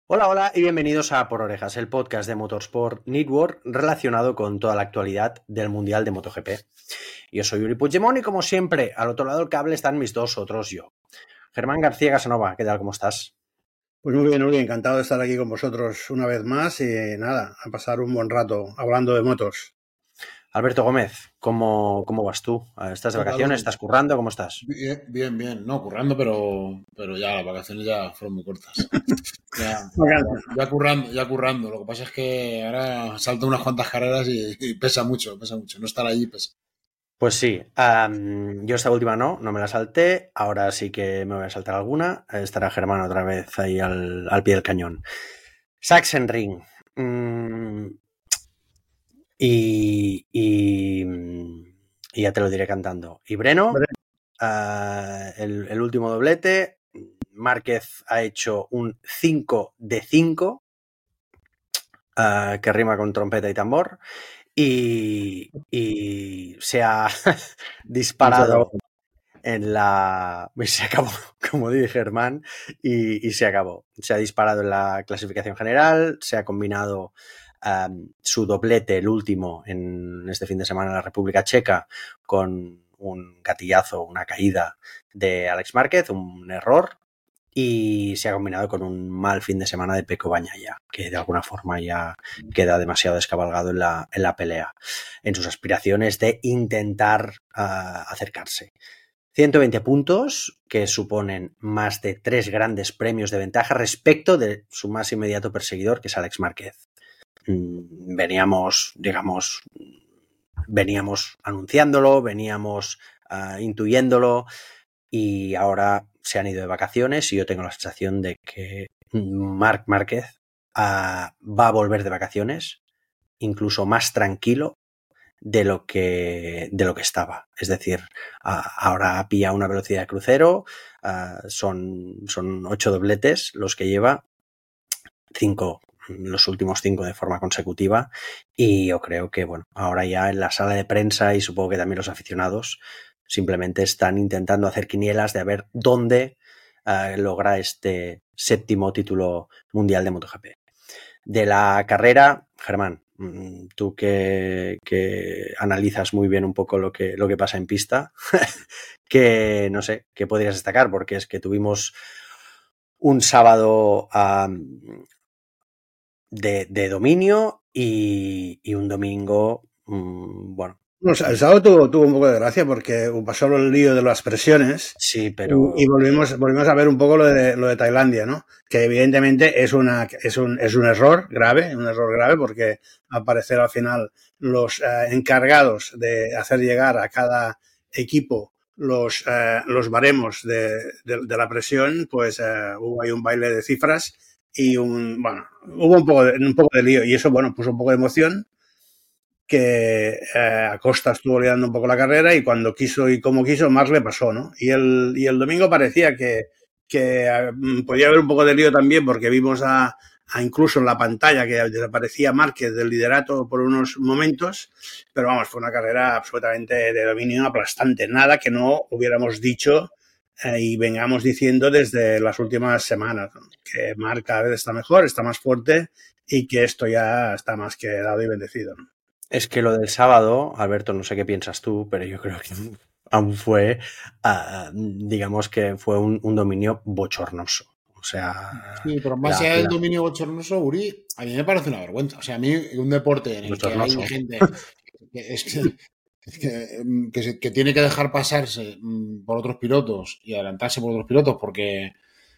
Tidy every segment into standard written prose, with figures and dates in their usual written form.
Hola, hola y bienvenidos a Por Orejas, el podcast de Motorsport Network relacionado con toda la actualidad del Mundial de MotoGP. Yo soy Uri Puigdemont y como siempre, al otro lado del cable están mis dos otros yo. Germán García Casanova, ¿qué tal? ¿Cómo estás? Pues muy bien, encantado de estar aquí con vosotros una vez más y nada, a pasar un buen rato hablando de motos. Alberto Gómez, ¿cómo vas tú? ¿Estás de ¿Qué tal, vacaciones? Uri? ¿Estás currando? ¿Cómo estás? Bien. No, currando, pero ya las vacaciones ya fueron muy cortas. Ya, Vacaciones. ya currando. Lo que pasa es que ahora salto unas cuantas carreras y pesa mucho. No estar allí pesa. Pues sí, yo esta última no me la salté, ahora sí que me voy a saltar alguna. Estará Germán otra vez ahí al pie del cañón. Sachsenring. Y ya te lo diré cantando. Y Breno, el último doblete. Márquez ha hecho un 5 de 5, que rima con trompeta y tambor. Y se ha disparado en la... Se acabó, como dije Germán, y se acabó. Se ha disparado en la clasificación general, se ha combinado su doblete, el último, en este fin de semana en la República Checa, con un gatillazo, una caída de Alex Márquez, un error, y se ha combinado con un mal fin de semana de Pecco Bagnaia, que de alguna forma ya queda demasiado descabalgado en la pelea, en sus aspiraciones de intentar acercarse. 120 puntos, que suponen más de 3 grandes premios de ventaja respecto de su más inmediato perseguidor, que es Alex Márquez. Veníamos anunciándolo, veníamos intuyéndolo, y ahora se han ido de vacaciones y yo tengo la sensación de que Marc Márquez va a volver de vacaciones incluso más tranquilo de lo que estaba. Es decir, ahora pilla una velocidad de crucero, son 8 dobletes los que lleva, 5 los últimos 5 de forma consecutiva, y yo creo que bueno, ahora ya en la sala de prensa y supongo que también los aficionados simplemente están intentando hacer quinielas de a ver dónde logra este 7º título mundial de MotoGP. De la carrera, Germán, tú que analizas muy bien un poco lo que pasa en pista, que no sé, ¿qué podrías destacar? Porque es que tuvimos un sábado de dominio y un domingo, bueno. O sea, el sábado tuvo un poco de gracia porque pasó el lío de las presiones Sí, pero... y volvimos a ver un poco lo de Tailandia, ¿no? Que evidentemente es un error grave porque al parecer al final los encargados de hacer llegar a cada equipo los baremos de la presión, pues hubo ahí un baile de cifras y hubo un poco de lío y eso, bueno, puso un poco de emoción, que Acosta estuvo liderando un poco la carrera y cuando quiso y como quiso, más le pasó, ¿no? Y el domingo parecía que podía haber un poco de lío también porque vimos incluso en la pantalla que desaparecía Márquez del liderato por unos momentos, pero vamos, fue una carrera absolutamente de dominio aplastante, nada que no hubiéramos dicho y vengamos diciendo desde las últimas semanas, ¿no? Que Marc cada vez está mejor, está más fuerte y que esto ya está más que dado y bendecido, ¿no? Es que lo del sábado, Alberto, no sé qué piensas tú, pero yo creo que aún fue, digamos que fue un dominio bochornoso. O sea, Sí, pero más allá del dominio bochornoso, Uri, a mí me parece una vergüenza. O sea, a mí un deporte en el que hay bochornoso. gente que tiene que dejar pasarse por otros pilotos y adelantarse por otros pilotos porque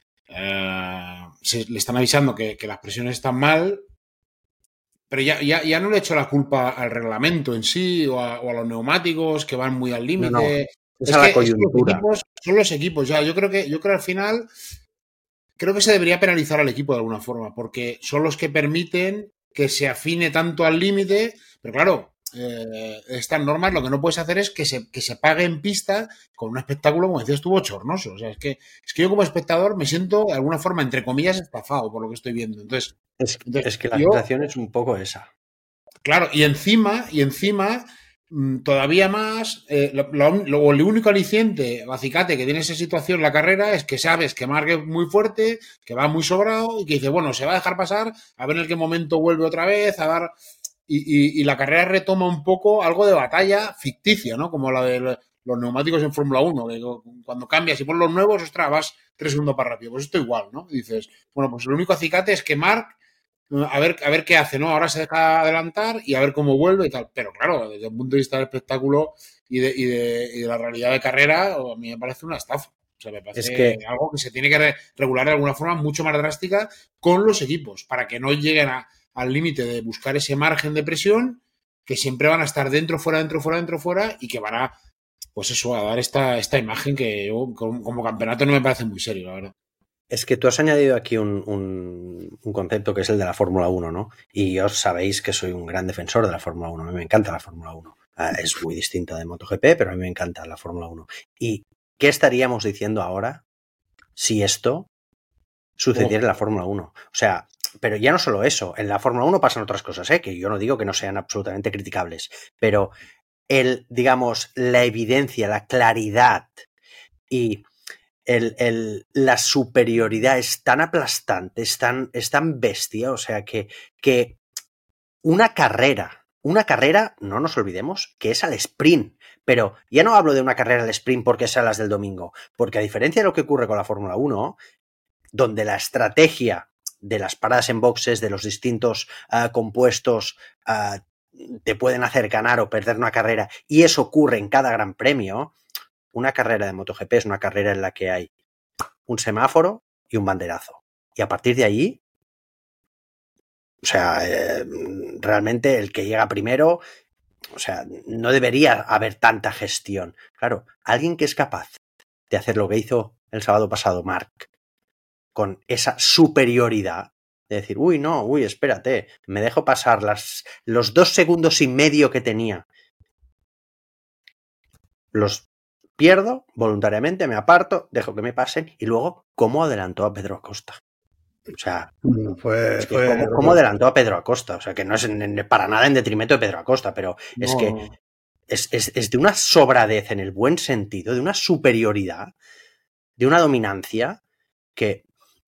le están avisando que las presiones están mal, pero ya no le echo la culpa al reglamento en sí o a los neumáticos que van muy al No, no, límite. es a la coyuntura. Son los equipos ya. Yo creo al final se debería penalizar al equipo de alguna forma, porque son los que permiten que se afine tanto al límite, pero claro, estas normas lo que no puedes hacer es que se pague en pista con un espectáculo, como decías tú, bochornoso. O sea, es que yo como espectador me siento de alguna forma, entre comillas, estafado por lo que estoy viendo. Es que la Yo, sensación es un poco esa. claro, y encima todavía más, el único aliciente o acicate que tiene esa situación en la carrera es que sabes que Marc es muy fuerte, que va muy sobrado y que dice, bueno, se va a dejar pasar, a ver en qué momento vuelve otra vez, a dar... Y la carrera retoma un poco algo de batalla ficticia, ¿no? Como la de los neumáticos en Fórmula 1, que cuando cambias y pones los nuevos, ostras, vas 3 segundos para rápido. Pues esto igual, ¿no? Y dices, bueno, pues el único acicate es que Marc a ver qué hace, ¿no? Ahora se deja adelantar y a ver cómo vuelve y tal. Pero claro, desde el punto de vista del espectáculo y de la realidad de carrera, a mí me parece una estafa. O sea, me parece algo que se tiene que regular de alguna forma mucho más drástica con los equipos, para que no lleguen al límite de buscar ese margen de presión, que siempre van a estar dentro, fuera, dentro, fuera, dentro, fuera, y que van a, pues eso, a dar esta imagen que yo, como campeonato no me parece muy serio, la verdad. Es que tú has añadido aquí un concepto que es el de la Fórmula 1, ¿no? Y os sabéis que soy un gran defensor de la Fórmula 1. A mí me encanta la Fórmula 1. Es muy distinta de MotoGP, pero a mí me encanta la Fórmula 1. ¿Y qué estaríamos diciendo ahora si esto sucediera en la Fórmula 1? O sea, pero ya no solo eso. En la Fórmula 1 pasan otras cosas, ¿eh? Que yo no digo que no sean absolutamente criticables, pero digamos, la evidencia, la claridad y la superioridad es tan aplastante, es tan bestia, o sea que una carrera, no nos olvidemos, que es al sprint, pero ya no hablo de una carrera al sprint porque sea las del domingo, porque a diferencia de lo que ocurre con la Fórmula 1, donde la estrategia de las paradas en boxes, de los distintos compuestos, te pueden hacer ganar o perder una carrera, y eso ocurre en cada gran premio. Una carrera de MotoGP es una carrera en la que hay un semáforo y un banderazo. Y a partir de ahí, o sea, realmente el que llega primero, o sea, no debería haber tanta gestión. Claro, alguien que es capaz de hacer lo que hizo el sábado pasado Marc, con esa superioridad, de decir, espérate, me dejo pasar los 2 segundos y medio que tenía. Los pierdo voluntariamente, me aparto, dejo que me pasen y luego, ¿cómo adelantó a Pedro Acosta? O sea, ¿cómo adelantó a Pedro Acosta? O sea, que no es para nada en detrimento de Pedro Acosta, pero no. Es que es de una sobradez en el buen sentido, de una superioridad, de una dominancia que,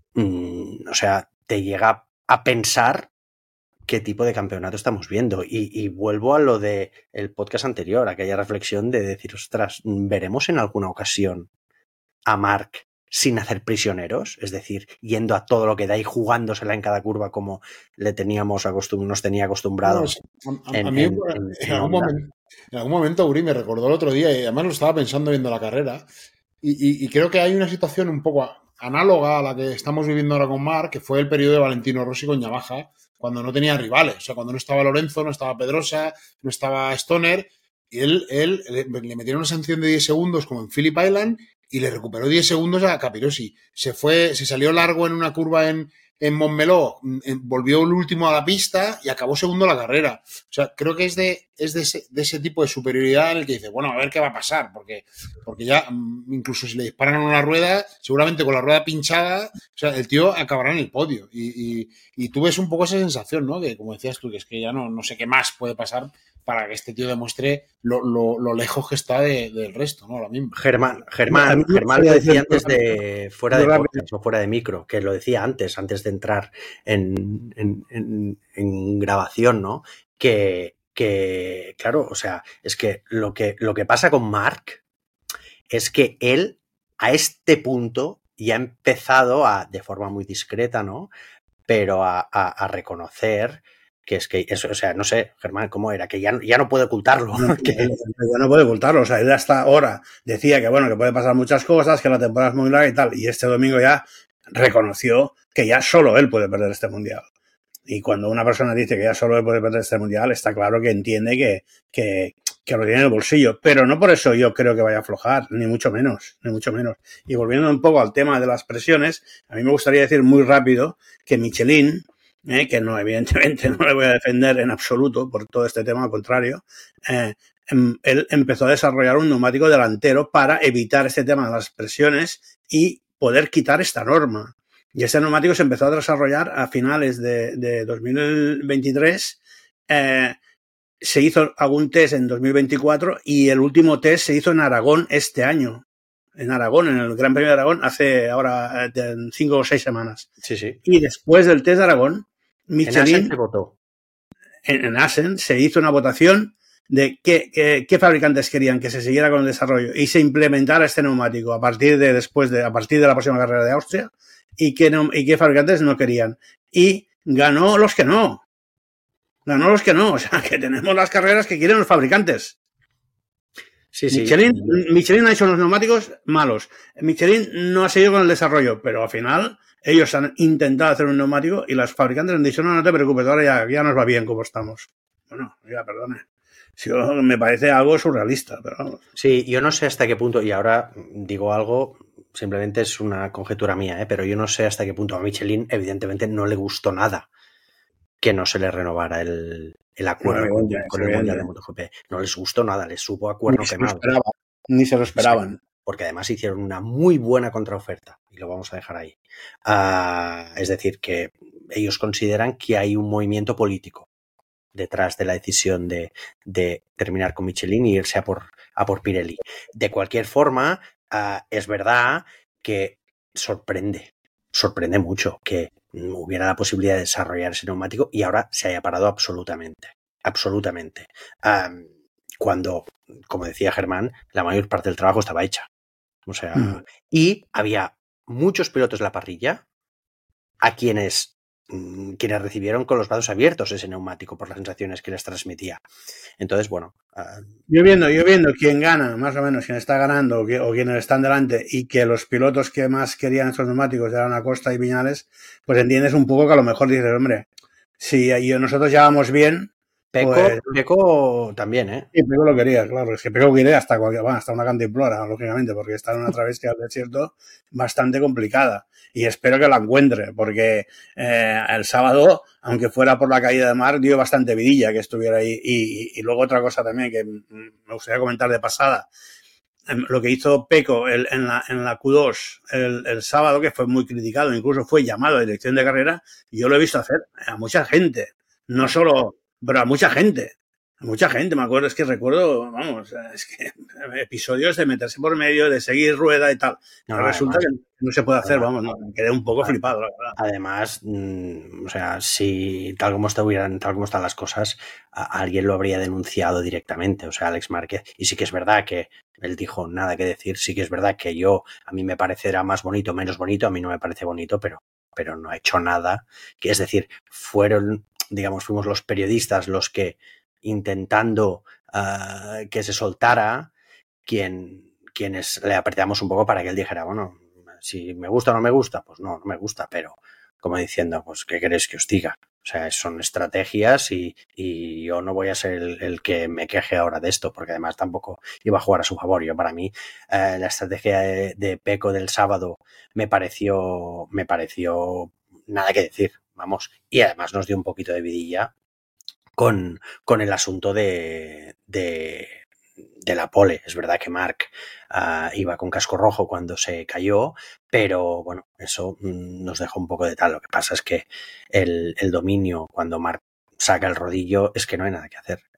o sea, te llega a pensar qué tipo de campeonato estamos viendo. Y vuelvo a lo del podcast anterior, aquella reflexión de decir, ostras, ¿veremos en alguna ocasión a Marc sin hacer prisioneros? Es decir, yendo a todo lo que da y jugándosela en cada curva como nos tenía acostumbrados. A mí, en algún momento, Uri me recordó el otro día, y además lo estaba pensando viendo la carrera, y creo que hay una situación un poco análoga a la que estamos viviendo ahora con Marc, que fue el periodo de Valentino Rossi con Yamaha, cuando no tenía rivales, o sea, cuando no estaba Lorenzo, no estaba Pedrosa, no estaba Stoner, y él le metieron una sanción de 10 segundos como en Phillip Island y le recuperó 10 segundos a Capirossi. Se salió largo en una curva en Montmeló, volvió el último a la pista y acabó segundo la carrera. O sea, creo que es de ese tipo de superioridad en el que dice, bueno, a ver qué va a pasar, porque ya incluso si le disparan a una rueda, seguramente con la rueda pinchada, o sea, el tío acabará en el podio. Y tú ves un poco esa sensación, ¿no? Que como decías tú, que es que ya no sé qué más puede pasar para que este tío demuestre lo lejos que está del resto, ¿no? Ahora mismo. Germán lo decía antes de fuera de podcast o fuera de micro, que lo decía antes de entrar en grabación, ¿no? Que claro, o sea, es que lo que pasa con Marc es que él a este punto ya ha empezado de forma muy discreta, ¿no? Pero a reconocer que es que eso, o sea, no sé, Germán, ¿cómo era? Que ya no puede ocultarlo. Ya no puede ocultarlo, o sea, él hasta ahora decía que bueno, que puede pasar muchas cosas, que la temporada es muy larga y tal, y este domingo ya reconoció que ya solo él puede perder este mundial. Y cuando una persona dice que ya solo él puede perder este mundial, está claro que entiende que lo tiene en el bolsillo, pero no por eso yo creo que vaya a aflojar, ni mucho menos. Y volviendo un poco al tema de las presiones, a mí me gustaría decir muy rápido que Michelin, que no, evidentemente no le voy a defender en absoluto por todo este tema, al contrario, él empezó a desarrollar un neumático delantero para evitar este tema de las presiones y poder quitar esta norma. Y este neumático se empezó a desarrollar a finales de 2023 se hizo algún test en 2024 y el último test se hizo en Aragón este año. En Aragón, en el Gran Premio de Aragón, hace ahora 5 o 6 semanas. Sí, sí. Y después del test de Aragón, Michelin, en Assen se votó. En Assen se hizo una votación de qué fabricantes querían que se siguiera con el desarrollo y se implementara este neumático a partir de la próxima carrera de Austria y qué fabricantes no querían. Y ganó los que no. O sea, que tenemos las carreras que quieren los fabricantes. Sí, Michelin ha hecho los neumáticos malos. Michelin no ha seguido con el desarrollo, pero al final ellos han intentado hacer un neumático y los fabricantes han dicho, no te preocupes, ahora ya nos va bien como estamos. Bueno, ya perdone. Me parece algo surrealista, pero vamos. Sí, yo no sé hasta qué punto, y ahora digo algo, simplemente es una conjetura mía, pero yo no sé hasta qué punto a Michelin evidentemente no le gustó nada que no se le renovara el acuerdo con el Mundial de MotoGP. No les gustó nada, les supo a cuerno quemado. Ni se lo esperaban. Porque además hicieron una muy buena contraoferta, y lo vamos a dejar ahí. Es decir, que ellos consideran que hay un movimiento político detrás de la decisión de terminar con Michelin y irse a por Pirelli. De cualquier forma, es verdad que sorprende mucho que hubiera la posibilidad de desarrollar ese neumático y ahora se haya parado absolutamente. Cuando, como decía Germán, la mayor parte del trabajo estaba hecha. O sea, y había muchos pilotos en la parrilla a quienes recibieron con los brazos abiertos ese neumático por las sensaciones que les transmitía. Entonces, bueno. Yo viendo quién gana, más o menos, quién está ganando o quiénes están delante y que los pilotos que más querían esos neumáticos eran Acosta y Viñales, pues entiendes un poco que a lo mejor dices, hombre, si nosotros ya vamos bien. Pecco también, ¿eh? Sí, Pecco lo quería, claro. Es que Pecco quería hasta una cantimplora, lógicamente, porque está en una travesía al desierto bastante complicada. Y espero que la encuentre, porque el sábado, aunque fuera por la caída de mar, dio bastante vidilla que estuviera ahí. Y luego otra cosa también que me gustaría comentar de pasada. Lo que hizo Pecco en la Q2 el sábado, que fue muy criticado, incluso fue llamado a dirección de carrera, y yo lo he visto hacer a mucha gente. No solo... Pero a mucha gente, me acuerdo, es que recuerdo, vamos, es que episodios de meterse por medio, de seguir rueda y tal. No, resulta que no se puede hacer, vamos, no, me quedé un poco flipado, la verdad. Además, o sea, si tal como están las cosas, alguien lo habría denunciado directamente, o sea, Alex Márquez. Y sí que es verdad que él dijo nada que decir, sí que es verdad que a mí me parecerá más bonito, menos bonito, a mí no me parece bonito, pero no ha hecho nada. Que es decir, fuimos los periodistas los que intentando que se soltara, quienes le apretamos un poco para que él dijera, bueno, si me gusta o no me gusta, pues no me gusta, pero como diciendo, pues ¿qué queréis que os diga? O sea, son estrategias y yo no voy a ser el que me queje ahora de esto, porque además tampoco iba a jugar a su favor. Yo, para mí, la estrategia de Pecco del sábado me pareció nada que decir, vamos, y además nos dio un poquito de vidilla con el asunto de la pole. Es verdad que Marc iba con casco rojo cuando se cayó, pero bueno, eso nos dejó un poco de tal. Lo que pasa es que el dominio, cuando Marc saca el rodillo, es que no hay nada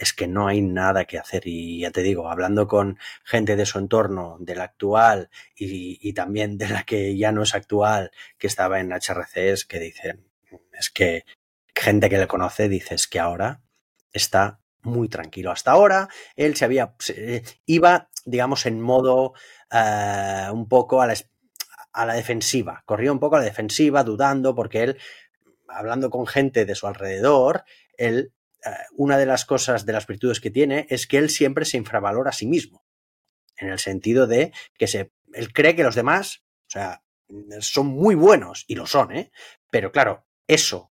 que hacer. Y ya te digo, hablando con gente de su entorno, de la actual y también de la que ya no es actual, que estaba en HRCs, que dicen, es que gente que le conoce dice, es que ahora está muy tranquilo. Hasta ahora él iba, digamos, en modo un poco a la defensiva, corría un poco a la defensiva, dudando, porque él, hablando con gente de su alrededor, él, una de las cosas, de las virtudes que tiene, es que él siempre se infravalora a sí mismo, en el sentido de que él cree que los demás, o sea, son muy buenos, y lo son, pero claro, eso,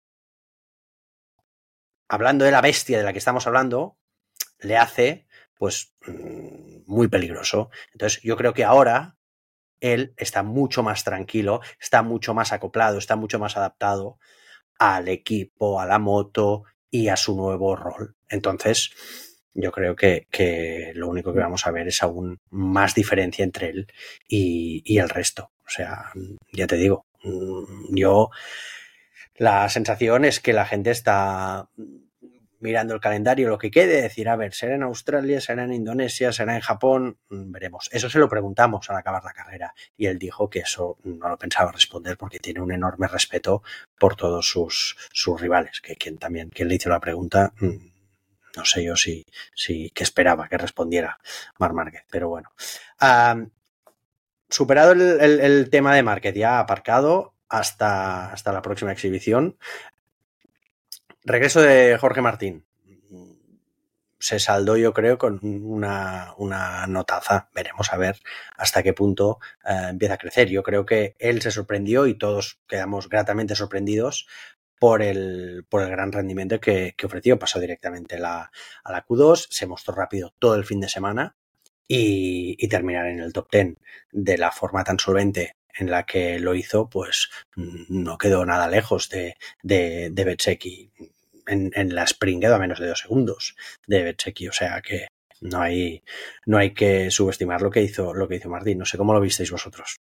hablando de la bestia de la que estamos hablando, le hace, pues, muy peligroso. Entonces, yo creo que ahora él está mucho más tranquilo, está mucho más acoplado, está mucho más adaptado al equipo, a la moto y a su nuevo rol. Entonces, yo creo que lo único que vamos a ver es aún más diferencia entre él y el resto. O sea, ya te digo, la sensación es que la gente está mirando el calendario, lo que quede, decir, a ver, será en Australia, será en Indonesia, será en Japón, veremos. Eso se lo preguntamos al acabar la carrera y él dijo que eso no lo pensaba responder porque tiene un enorme respeto por todos sus rivales, que quien le hizo la pregunta, no sé yo si que esperaba que respondiera Marc Márquez, pero bueno. Superado el tema de Márquez, ya aparcado hasta la próxima exhibición. Regreso de Jorge Martín. Se saldó, yo creo, con una notaza. Veremos a ver hasta qué punto empieza a crecer. Yo creo que él se sorprendió y todos quedamos gratamente sorprendidos por el gran rendimiento que ofreció. Pasó directamente a la Q2, se mostró rápido todo el fin de semana y terminar en el top 10 de la forma tan solvente en la que lo hizo, pues no quedó nada lejos de Bezzecchi. En la sprint quedó a menos de 2 segundos de Bezzecchi, o sea que no hay que subestimar lo que hizo Martín. No sé cómo lo visteis vosotros.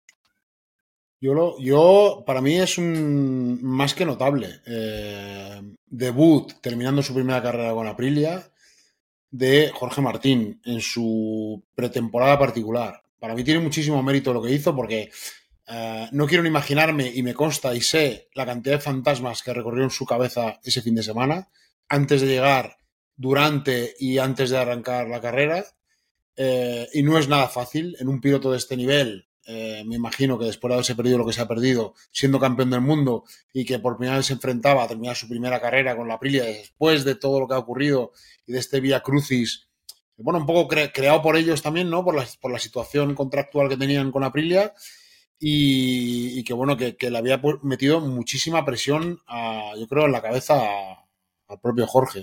Yo para mí es un más que notable debut terminando su primera carrera con Aprilia de Jorge Martín en su pretemporada particular. Para mí tiene muchísimo mérito lo que hizo porque no quiero ni imaginarme, y me consta y sé la cantidad de fantasmas que recorrió en su cabeza ese fin de semana, antes de llegar, durante y antes de arrancar la carrera. Y no es nada fácil en un piloto de este nivel. Me imagino que después de haberse perdido lo que se ha perdido, siendo campeón del mundo y que por primera vez se enfrentaba a terminar su primera carrera con la Aprilia después de todo lo que ha ocurrido y de este vía crucis, bueno, un poco creado por ellos también, ¿no? Por la situación contractual que tenían con Aprilia. Y que bueno, que le había metido muchísima presión, yo creo, en la cabeza al propio Jorge.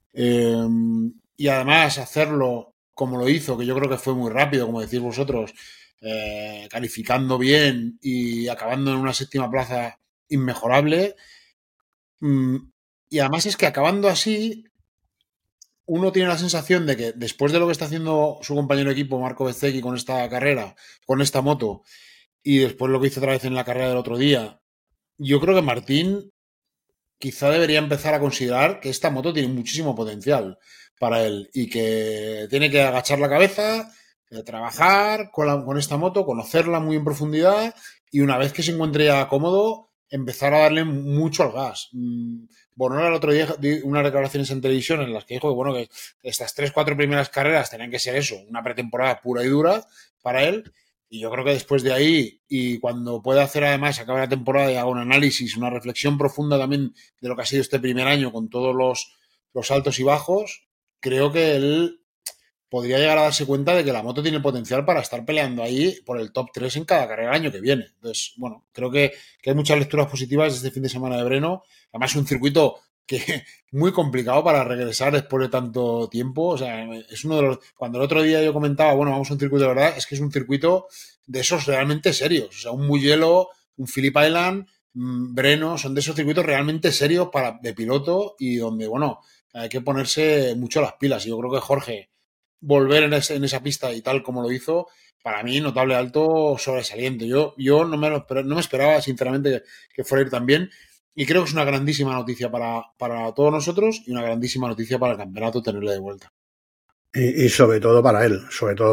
Y además hacerlo como lo hizo, que yo creo que fue muy rápido, como decís vosotros, calificando bien y acabando en una séptima plaza inmejorable. Y además es que acabando así, uno tiene la sensación de que después de lo que está haciendo su compañero de equipo, Marco Bezzecchi, con esta carrera, con esta moto, y después lo que hizo otra vez en la carrera del otro día, yo creo que Martín quizá debería empezar a considerar que esta moto tiene muchísimo potencial para él y que tiene que agachar la cabeza, trabajar con esta moto, conocerla muy en profundidad y una vez que se encuentre ya cómodo, empezar a darle mucho al gas. Bonora el otro día di unas declaraciones en televisión en las que dijo que, bueno, que estas 3-4 primeras carreras tenían que ser eso, una pretemporada pura y dura para él. Y yo creo que después de ahí, y cuando pueda hacer además, acabe la temporada y haga un análisis, una reflexión profunda también de lo que ha sido este primer año con todos los altos y bajos, creo que él podría llegar a darse cuenta de que la moto tiene potencial para estar peleando ahí por el top 3 en cada carrera el año que viene. Entonces, bueno, creo que hay muchas lecturas positivas de este fin de semana de Breno. Además, es un circuito que muy complicado para regresar después de tanto tiempo. O sea, es uno de los... Cuando el otro día yo comentaba, bueno, vamos a un circuito de verdad, es que es un circuito de esos realmente serios. O sea, un Mugello, un Phillip Island, Breno, son de esos circuitos realmente serios de piloto y donde, bueno, hay que ponerse mucho las pilas. Y yo creo que Jorge volver en esa pista y tal como lo hizo, para mí notable, alto, sobresaliente. Yo no me esperaba, sinceramente, que fuera a ir tan bien. Y creo que es una grandísima noticia para todos nosotros y una grandísima noticia para el campeonato tenerle de vuelta. Y sobre todo para él,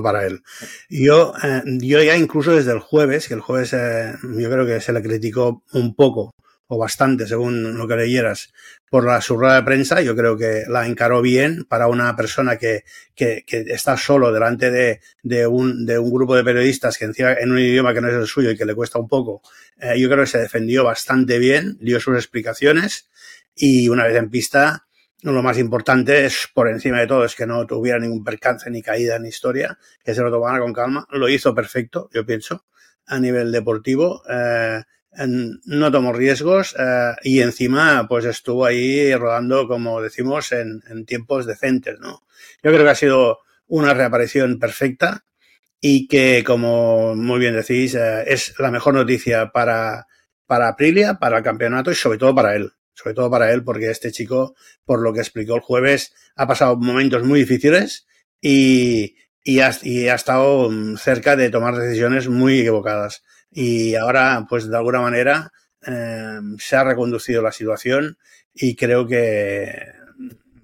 Yo ya incluso desde el jueves, que el jueves yo creo que se le criticó un poco o bastante, según lo que leyeras, por su rueda de prensa. Yo creo que la encaró bien para una persona que está solo delante de un grupo de periodistas que encima en un idioma que no es el suyo y que le cuesta un poco. Yo creo que se defendió bastante bien, dio sus explicaciones y una vez en pista, lo más importante es, por encima de todo, es que no tuviera ningún percance ni caída ni historia, que se lo tomara con calma. Lo hizo perfecto, yo pienso, a nivel deportivo. No tomó riesgos y encima pues estuvo ahí rodando, como decimos, en tiempos decentes, ¿no? Yo creo que ha sido una reaparición perfecta y que, como muy bien decís, es la mejor noticia para Aprilia, para el campeonato y sobre todo para él. Sobre todo para él, porque este chico, por lo que explicó el jueves, ha pasado momentos muy difíciles y ha estado cerca de tomar decisiones muy equivocadas. Y ahora, pues de alguna manera, se ha reconducido la situación y creo que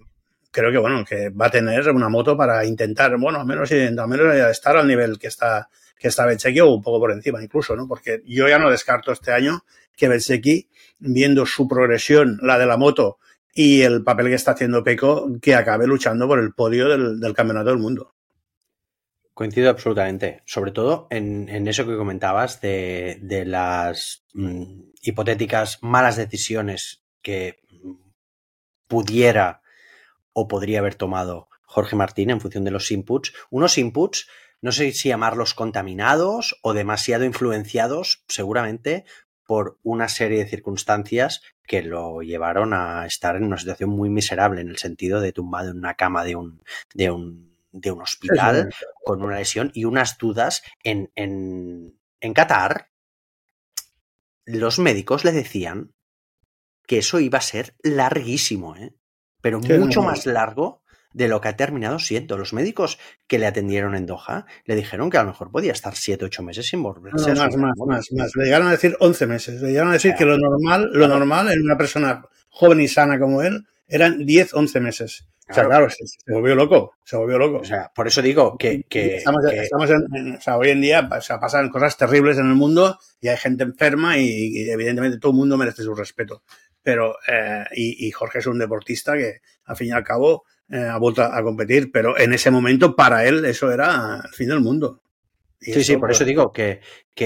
creo que, bueno, que va a tener una moto para intentar, bueno, al menos estar al nivel que está Bezzecchi o un poco por encima incluso, ¿no? Porque yo ya no descarto este año que Bezzecchi, viendo su progresión, la de la moto y el papel que está haciendo Pecco, que acabe luchando por el podio del Campeonato del Mundo. Coincido absolutamente, sobre todo en eso que comentabas de las hipotéticas malas decisiones que pudiera o podría haber tomado Jorge Martín en función de los inputs. Unos inputs, no sé si llamarlos contaminados o demasiado influenciados, seguramente por una serie de circunstancias que lo llevaron a estar en una situación muy miserable, en el sentido de tumbado en una cama de un hospital con una lesión y unas dudas. En Qatar, los médicos le decían que eso iba a ser larguísimo, pero mucho más largo de lo que ha terminado siendo. Los médicos que le atendieron en Doha le dijeron que a lo mejor podía estar 7 o 8 meses sin volverse a subir. Más. Le llegaron a decir 11 meses. Le llegaron a decir que lo normal en una persona joven y sana como él eran 10, 11 meses. O sea, claro, se volvió loco. O sea, por eso digo que estamos o sea, hoy en día, o sea, pasan cosas terribles en el mundo y hay gente enferma y evidentemente todo el mundo merece su respeto. Pero, y Jorge es un deportista que, al fin y al cabo, ha vuelto a competir, pero en ese momento, para él, eso era el fin del mundo. Y sí, por eso digo que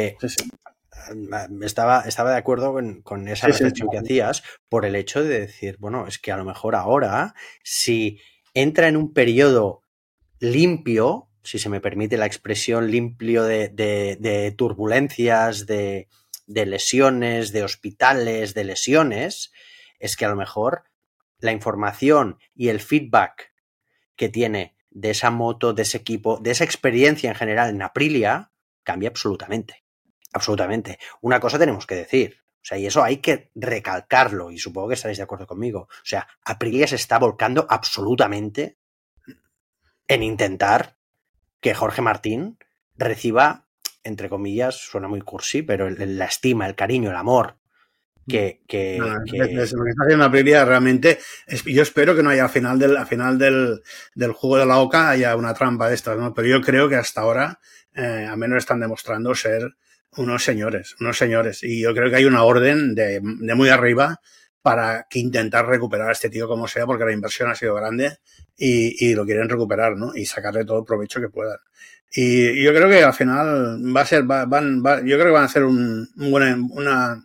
estaba de acuerdo con esa reflexión que hacías, por el hecho de decir, bueno, es que a lo mejor ahora, si entra en un periodo limpio, si se me permite la expresión, limpio de turbulencias, de lesiones, de hospitales, de lesiones, es que a lo mejor la información y el feedback que tiene de esa moto, de ese equipo, de esa experiencia en general en Aprilia, cambia absolutamente. Absolutamente. Una cosa tenemos que decir, o sea, y eso hay que recalcarlo, y supongo que estaréis de acuerdo conmigo. O sea, Aprilia se está volcando absolutamente en intentar que Jorge Martín reciba, entre comillas, suena muy cursi, pero la estima, el cariño, el amor lo que está haciendo Aprilia realmente, yo espero que no haya al final del juego de la OCA haya una trampa de estas, ¿no? Pero yo creo que hasta ahora al menos están demostrando ser unos señores, y yo creo que hay una orden de muy arriba para que intentar recuperar a este tío como sea, porque la inversión ha sido grande y lo quieren recuperar, ¿no? Y sacarle todo el provecho que puedan. Y yo creo que al final va a ser, yo creo que van a hacer una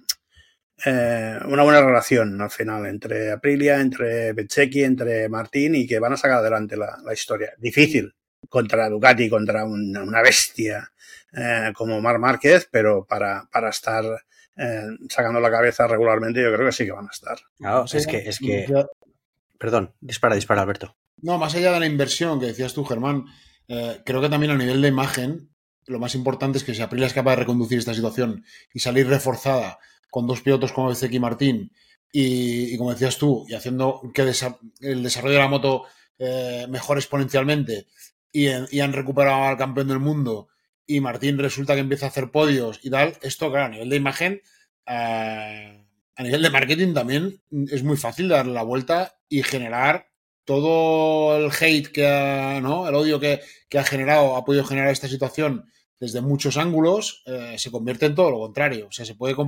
buena relación al final entre Aprilia, entre Bezzecchi, entre Martín, y que van a sacar adelante la historia. Difícil contra Ducati, contra una bestia como Marc Márquez, pero para estar sacando la cabeza regularmente, yo creo que sí que van a estar. Claro, es que... Perdón, dispara, Alberto. No, más allá de la inversión que decías tú, Germán, creo que también a nivel de imagen, lo más importante es que si Aprilia es capaz de reconducir esta situación y salir reforzada con dos pilotos como Bezzecchi y Martín, y como decías tú, y haciendo que el desarrollo de la moto mejore exponencialmente, y han recuperado al campeón del mundo, y Martín resulta que empieza a hacer podios y tal, esto, claro, a nivel de imagen, a nivel de marketing también es muy fácil darle la vuelta y generar todo el hate el odio que ha podido generar esta situación desde muchos ángulos, se convierte en todo lo contrario. O sea, se puede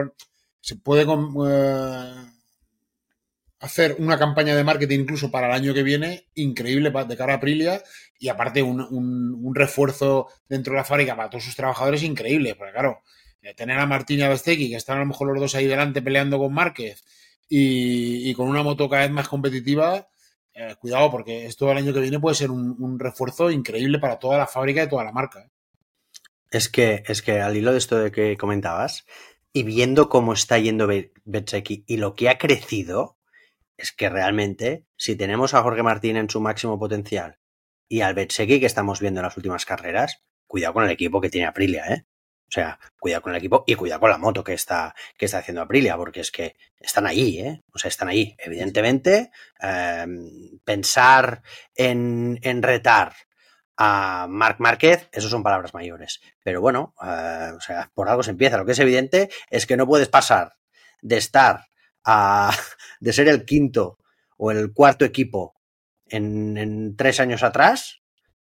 hacer una campaña de marketing incluso para el año que viene increíble de cara a Aprilia, y aparte un refuerzo dentro de la fábrica para todos sus trabajadores increíble, porque claro, tener a Martín y a Bezzecchi, que están a lo mejor los dos ahí delante peleando con Márquez y con una moto cada vez más competitiva, cuidado, porque esto el año que viene puede ser un refuerzo increíble para toda la fábrica y toda la marca. Es que al hilo de esto de que comentabas, y viendo cómo está yendo Bezzecchi y lo que ha crecido, es que realmente, si tenemos a Jorge Martín en su máximo potencial y al Bezzecchi que estamos viendo en las últimas carreras, cuidado con el equipo que tiene Aprilia, ¿eh? O sea, cuidado con el equipo y cuidado con la moto que está haciendo Aprilia, porque es que están ahí, ¿eh? O sea, están ahí. Evidentemente, pensar en retar a Marc Márquez, eso son palabras mayores. Pero bueno, o sea, por algo se empieza. Lo que es evidente es que no puedes pasar de ser el quinto o el cuarto equipo en 3 años atrás